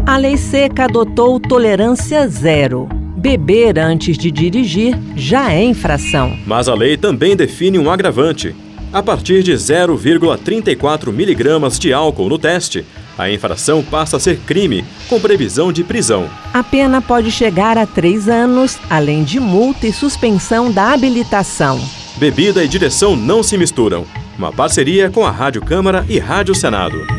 A Lei Seca adotou tolerância zero. Beber antes de dirigir já é infração. Mas a lei também define um agravante. A partir de 0,34 miligramas de álcool no teste, a infração passa a ser crime, com previsão de prisão. A pena pode chegar a 3 anos, além de multa e suspensão da habilitação. Bebida e direção não se misturam. Uma parceria com a Rádio Câmara e Rádio Senado.